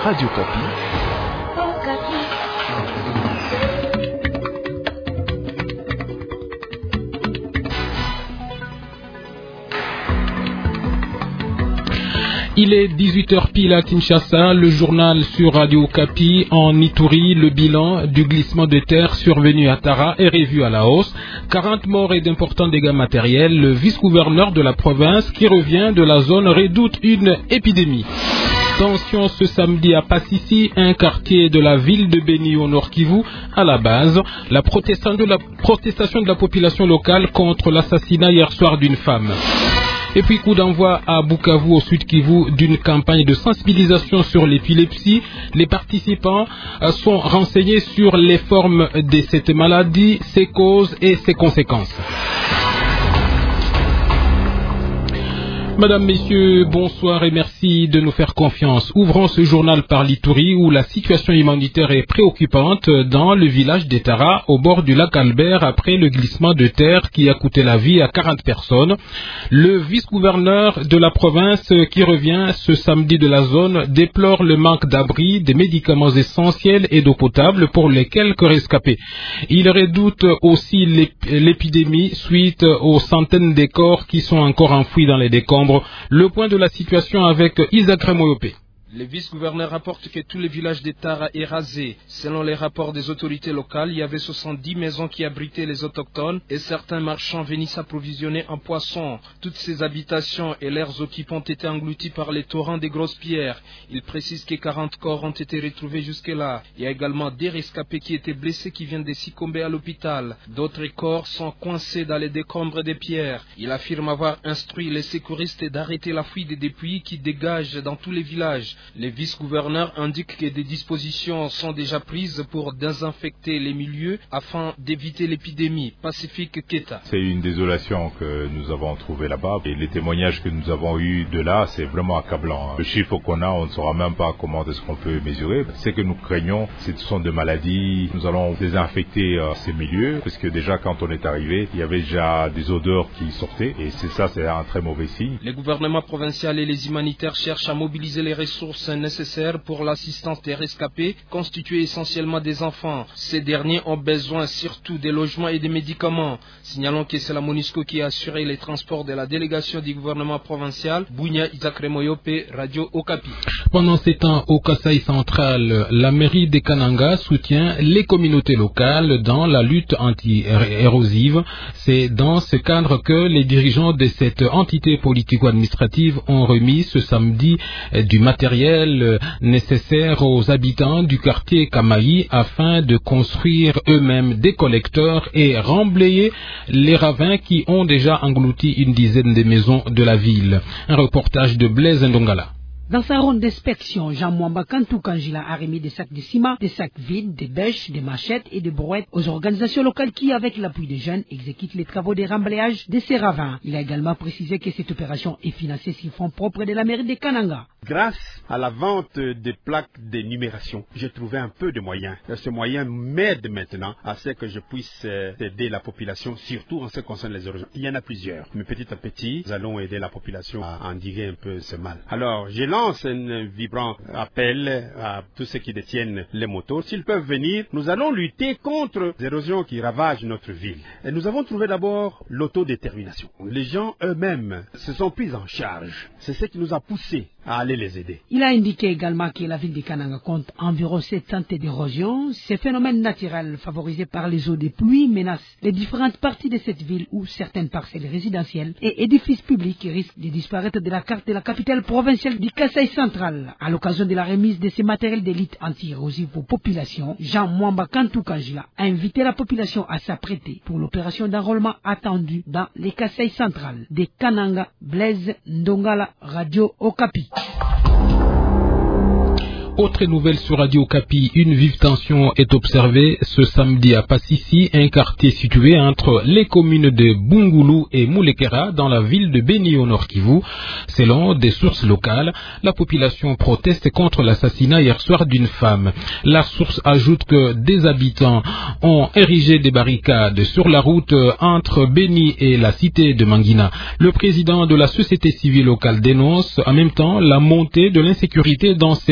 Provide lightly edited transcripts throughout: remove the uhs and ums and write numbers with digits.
Radio Kapi. Il est 18h pile à Kinshasa, le journal sur Radio Kapi. En Ituri, le bilan du glissement de terre survenu à Tara est revu à la hausse. 40 morts et d'importants dégâts matériels. Le vice-gouverneur de la province qui revient de la zone redoute une épidémie. Tension ce samedi à Passissi, un quartier de la ville de Beni au Nord Kivu. À la base, la protestation de la population locale contre l'assassinat hier soir d'une femme. Et puis coup d'envoi à Bukavu au Sud Kivu d'une campagne de sensibilisation sur l'épilepsie. Les participants sont renseignés sur les formes de cette maladie, ses causes et ses conséquences. Madame, Messieurs, bonsoir et merci de nous faire confiance. Ouvrons ce journal par l'Ituri où la situation humanitaire est préoccupante dans le village d'Etara au bord du lac Albert après le glissement de terre qui a coûté la vie à 40 personnes. Le vice-gouverneur de la province qui revient ce samedi de la zone déplore le manque d'abris, de médicaments essentiels et d'eau potable pour les quelques rescapés. Il redoute aussi l'épidémie suite aux centaines de corps qui sont encore enfouis dans les décombres. Le point de la situation avec Isaac Remoyopé. Le vice-gouverneur rapporte que tout le village d'Etara est rasé. Selon les rapports des autorités locales, il y avait 70 maisons qui abritaient les autochtones et certains marchands venaient s'approvisionner en poissons. Toutes ces habitations et leurs occupants ont été engloutis par les torrents des grosses pierres. Il précise que 40 corps ont été retrouvés jusque-là. Il y a également des rescapés qui étaient blessés qui viennent de succomber à l'hôpital. D'autres corps sont coincés dans les décombres des pierres. Il affirme avoir instruit les secouristes d'arrêter la fuite des puits qui dégagent dans tous les villages. Les vice-gouverneurs indiquent que des dispositions sont déjà prises pour désinfecter les milieux afin d'éviter l'épidémie. Pacifique Keta. C'est une désolation que nous avons trouvée là-bas et les témoignages que nous avons eus de là, c'est vraiment accablant. Le chiffre qu'on a, on ne saura même pas comment est-ce qu'on peut mesurer. Ce que nous craignons, ce sont des maladies. Nous allons désinfecter ces milieux parce que déjà quand on est arrivé, il y avait déjà des odeurs qui sortaient et c'est un très mauvais signe. Les gouvernements provinciaux et les humanitaires cherchent à mobiliser les ressources nécessaires pour l'assistance des rescapés, constitués essentiellement des enfants. Ces derniers ont besoin surtout des logements et des médicaments. Signalons que c'est la MONUSCO qui a assuré les transports de la délégation du gouvernement provincial. Bounia Isaac Remoyope, Radio Okapi. Pendant ces temps, au Kasaï central, la mairie de Kananga soutient les communautés locales dans la lutte anti-érosive. C'est dans ce cadre que les dirigeants de cette entité politico-administrative ont remis ce samedi du matériel nécessaire aux habitants du quartier Kamaï afin de construire eux-mêmes des collecteurs et remblayer les ravins qui ont déjà englouti une dizaine de maisons de la ville. Un reportage de Blaise Ndongala. Dans sa ronde d'inspection, Jean Mwamba Kantou Kanjila a remis des sacs de ciment, des sacs vides, des bêches, des machettes et des brouettes aux organisations locales qui, avec l'appui des jeunes, exécutent les travaux de remblayage de ces ravins. Il a également précisé que cette opération est financée sur fonds propres de la mairie de Kananga. Grâce à la vente des plaques d'énumération, j'ai trouvé un peu de moyens. Ce moyen m'aide maintenant à ce que je puisse aider la population, surtout en ce qui concerne les érosions. Il y en a plusieurs, mais petit à petit, nous allons aider la population à endiguer un peu ce mal. Alors, je lance un vibrant appel à tous ceux qui détiennent les motos. S'ils peuvent venir, nous allons lutter contre les érosions qui ravagent notre ville. Et nous avons trouvé d'abord l'autodétermination. Les gens eux-mêmes se sont pris en charge. C'est ce qui nous a poussés à aller les aider. Il a indiqué également que la ville de Kananga compte environ 7 ans d'érosion. Ces phénomènes naturels favorisés par les eaux des pluies menacent les différentes parties de cette ville où certaines parcelles résidentielles et édifices publics risquent de disparaître de la carte de la capitale provinciale du Kasaï central. À l'occasion de la remise de ces matériels d'élite anti-érosifs aux populations, Jean Mwamba Kantou Kanjila a invité la population à s'apprêter pour l'opération d'enrôlement attendue dans les Kasaï central. De Kananga, Blaise Ndongala, Radio Okapi. Autre nouvelle sur Radio Kapi, une vive tension est observée ce samedi à Passissi, un quartier situé entre les communes de Bungulu et Moulekera dans la ville de Beni au Nord Kivu. Selon des sources locales, la population proteste contre l'assassinat hier soir d'une femme. La source ajoute que des habitants ont érigé des barricades sur la route entre Beni et la cité de Mangina. Le président de la société civile locale dénonce en même temps la montée de l'insécurité dans cette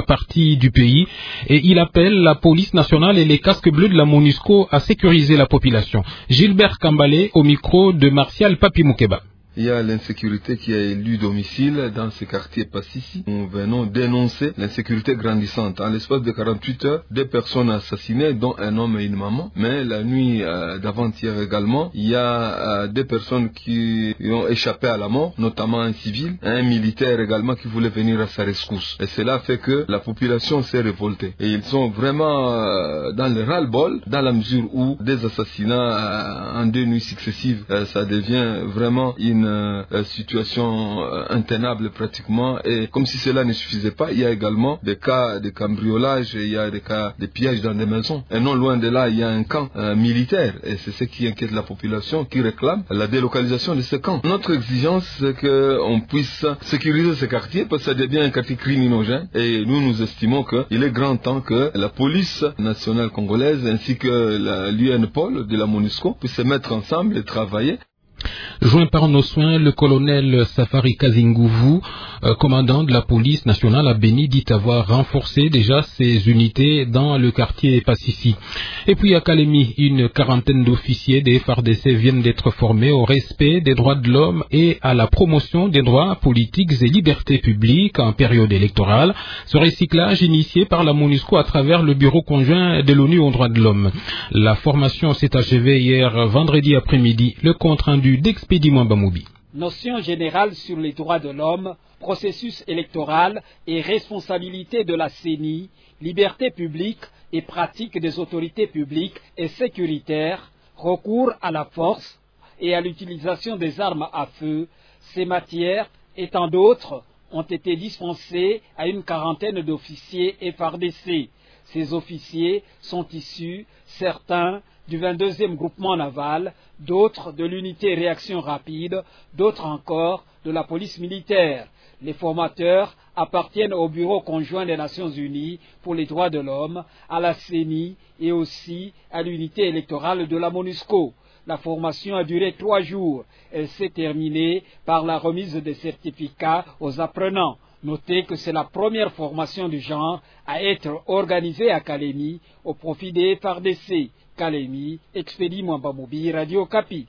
partie du pays et il appelle la police nationale et les casques bleus de la MONUSCO à sécuriser la population. Gilbert Kambalé au micro de Martial Papi Moukeba. Il y a l'insécurité qui a élu domicile dans ce quartier Passissi. Nous venons dénoncer l'insécurité grandissante. En l'espace de 48 heures, 2 personnes assassinées, dont un homme et une maman. Mais la nuit d'avant-hier également, il y a 2 personnes qui ont échappé à la mort, notamment un civil, un militaire également qui voulait venir à sa rescousse. Et cela fait que la population s'est révoltée. Et ils sont vraiment dans le ras-le-bol, dans la mesure où des assassinats en 2 nuits successives, ça devient vraiment une situation intenable pratiquement, et comme si cela ne suffisait pas, il y a également des cas de cambriolage, il y a des cas de pillage dans des maisons, et non loin de là il y a un camp militaire, et c'est ce qui inquiète la population qui réclame la délocalisation de ce camp. Notre exigence c'est qu'on puisse sécuriser ce quartier parce que ça devient un quartier criminogène, et nous estimons qu'il est grand temps que la police nationale congolaise ainsi que l'UNPOL de la MONUSCO puissent se mettre ensemble et travailler. Joint par nos soins, le colonel Safari Kazingouvou, commandant de la police nationale, a béni dit avoir renforcé déjà ses unités dans le quartier Passissi. Et puis à Kalemi, une quarantaine d'officiers des FARDC viennent d'être formés au respect des droits de l'homme et à la promotion des droits politiques et libertés publiques en période électorale. Ce recyclage initié par la MONUSCO à travers le bureau conjoint de l'ONU aux droits de l'homme. La formation s'est achevée hier vendredi après-midi. Le compte rendu d'Expédie Mwambamoubi. Notion générale sur les droits de l'homme, processus électoral et responsabilité de la CENI, liberté publique et pratique des autorités publiques et sécuritaires, recours à la force et à l'utilisation des armes à feu, ces matières et tant d'autres ont été dispensées à une quarantaine d'officiers FARDC. Ces officiers sont issus, certains, du 22e groupement naval, d'autres de l'unité réaction rapide, d'autres encore de la police militaire. Les formateurs appartiennent au Bureau conjoint des Nations Unies pour les droits de l'homme, à la CENI et aussi à l'unité électorale de la MONUSCO. La formation a duré 3 jours. Elle s'est terminée par la remise des certificats aux apprenants. Notez que c'est la première formation du genre à être organisée à Kalemi au profit des FARDC. Kalemi, Expédie Mwambamoubi, Radio Kapi.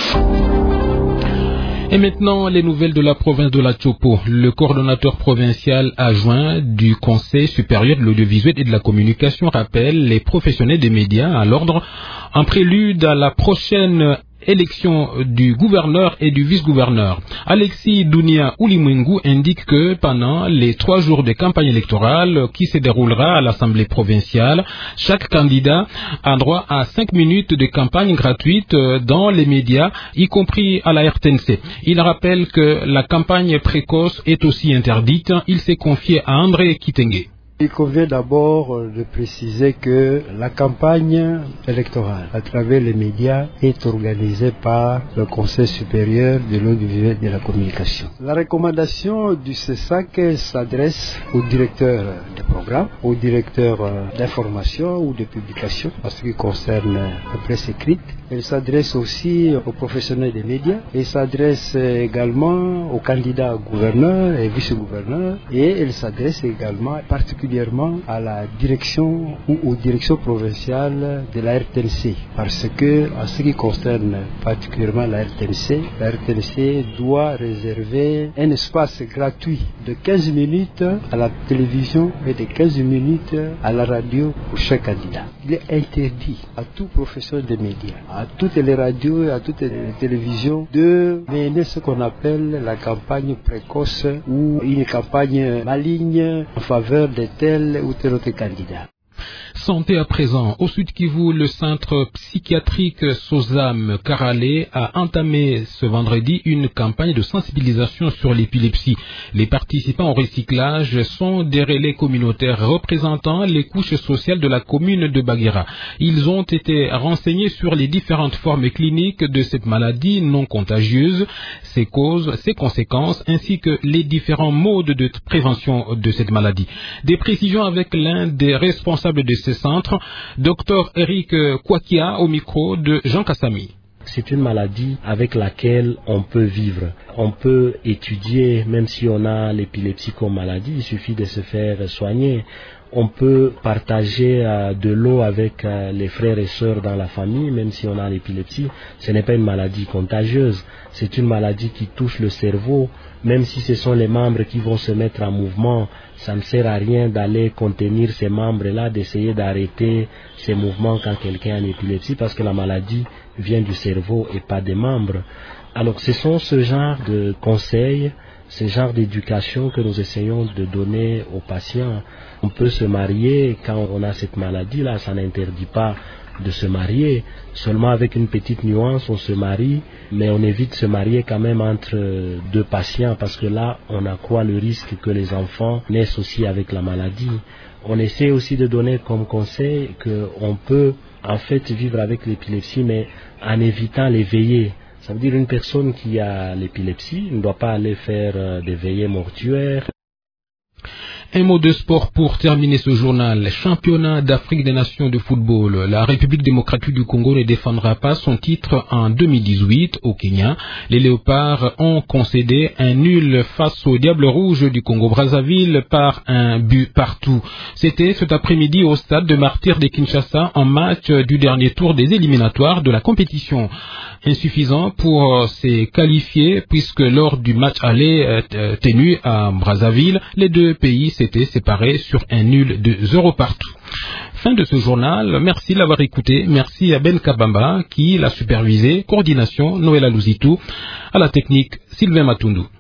Et maintenant, les nouvelles de la province de la Tchopo. Le coordonnateur provincial adjoint du Conseil supérieur de l'audiovisuel et de la communication rappelle les professionnels des médias à l'ordre en prélude à la prochaine élection du gouverneur et du vice-gouverneur. Alexis Dounia Oulimwengu indique que pendant les 3 jours de campagne électorale qui se déroulera à l'Assemblée provinciale, chaque candidat a droit à 5 minutes de campagne gratuite dans les médias, y compris à la RTNC. Il rappelle que la campagne précoce est aussi interdite. Il s'est confié à André Kitenge. Il convient d'abord de préciser que la campagne électorale à travers les médias est organisée par le Conseil supérieur de l'audiovisuel et de la communication. La recommandation du CESAC s'adresse au directeur des programmes, au directeur d'information ou de publication en ce qui concerne la presse écrite. Elle s'adresse aussi aux professionnels des médias et s'adresse également aux candidats gouverneurs et vice-gouverneurs, et elle s'adresse également particulièrement à la direction ou aux directions provinciales de la RTNC, parce que en ce qui concerne particulièrement la RTNC doit réserver un espace gratuit de 15 minutes à la télévision et de 15 minutes à la radio pour chaque candidat. Il est interdit à tout professionnel des médias, à toutes les radios et à toutes les télévisions de mener ce qu'on appelle la campagne précoce ou une campagne maligne en faveur de tel ou tel autre candidat. Santé à présent. Au Sud Kivu, le centre psychiatrique Sozam Karale a entamé ce vendredi une campagne de sensibilisation sur l'épilepsie. Les participants au recyclage sont des relais communautaires représentant les couches sociales de la commune de Baguera. Ils ont été renseignés sur les différentes formes cliniques de cette maladie non contagieuse, ses causes, ses conséquences, ainsi que les différents modes de prévention de cette maladie. Des précisions avec l'un des responsables de ce centre, Dr Eric Kwakia, au micro de Jean Kassami. C'est une maladie avec laquelle on peut vivre. On peut étudier, même si on a l'épilepsie comme maladie, il suffit de se faire soigner. On peut partager de l'eau avec les frères et sœurs dans la famille, même si on a l'épilepsie. Ce n'est pas une maladie contagieuse, c'est une maladie qui touche le cerveau. Même si ce sont les membres qui vont se mettre en mouvement, ça ne sert à rien d'aller contenir ces membres-là, d'essayer d'arrêter ces mouvements quand quelqu'un a l'épilepsie, parce que la maladie vient du cerveau et pas des membres. Alors ce sont ce genre de conseils, ce genre d'éducation que nous essayons de donner aux patients. On peut se marier quand on a cette maladie-là, ça n'interdit pas de se marier, seulement avec une petite nuance, on se marie, mais on évite de se marier quand même entre deux patients, parce que là, on accroît le risque que les enfants naissent aussi avec la maladie. On essaie aussi de donner comme conseil qu'on peut en fait vivre avec l'épilepsie, mais en évitant les veillées. Ça veut dire une personne qui a l'épilepsie ne doit pas aller faire des veillées mortuaires. Un mot de sport pour terminer ce journal. Championnat d'Afrique des Nations de football. La République démocratique du Congo ne défendra pas son titre en 2018 au Kenya. Les Léopards ont concédé un nul face aux Diables Rouges du Congo-Brazzaville par un but partout. C'était cet après-midi au stade de Martyrs de Kinshasa en match du dernier tour des éliminatoires de la compétition. Insuffisant pour se qualifier puisque lors du match aller tenu à Brazzaville, les deux pays s'étaient séparés sur un nul de 0 partout. Fin de ce journal, merci de l'avoir écouté, merci à Ben Kabamba qui l'a supervisé, coordination Noël Alouzitou, à la technique Sylvain Matundu.